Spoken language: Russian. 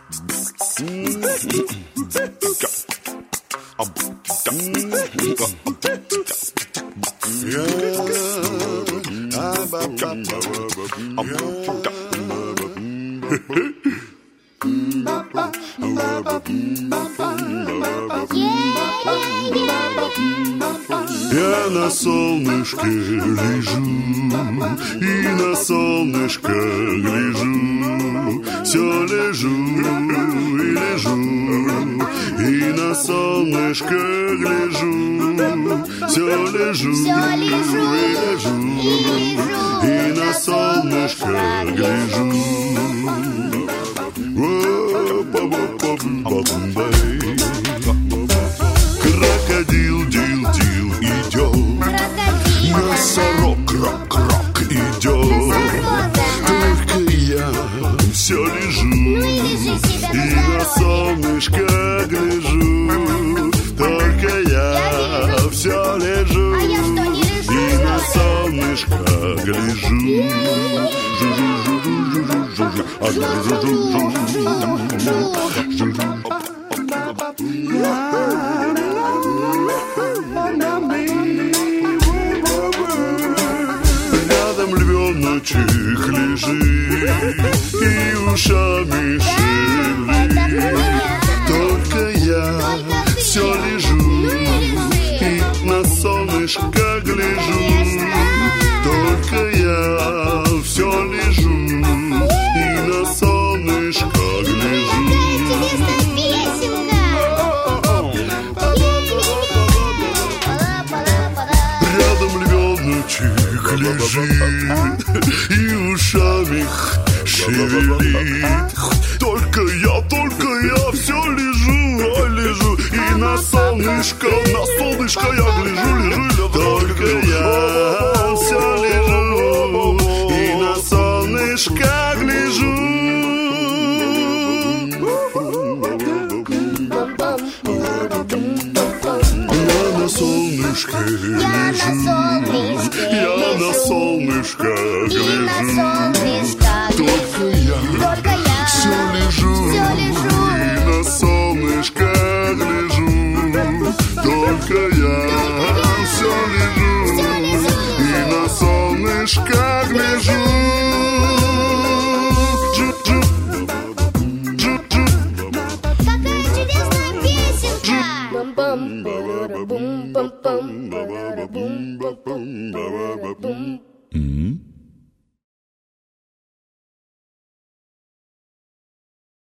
Я на солнышке лежу и на солнышко гляжу, все лежу и лежу, и на солнышко гляжу, все лежу и лежу, и на солнышко гляжу. Крокодил, дил идет, носорог, рок идет. Только я все лежу и на солнышко гляжу. Только я все лежу и на солнышко гляжу. Рядом львеночек лежит и ушами шевелит. Только я все лежу и на солнышко гляжу. Только я все лежу и на солнышко гляжу. Рядом львеночек лежит и ушами шевелит. Только я все лежу, ой, лежу и на солнышко я гляжу. Только я все лежу и на солнышко гляжу. Я на солнышке лежу, я на солнышко гляжу. Только я все лежу и на солнышко гляжу. Только я все лежу и на солнышко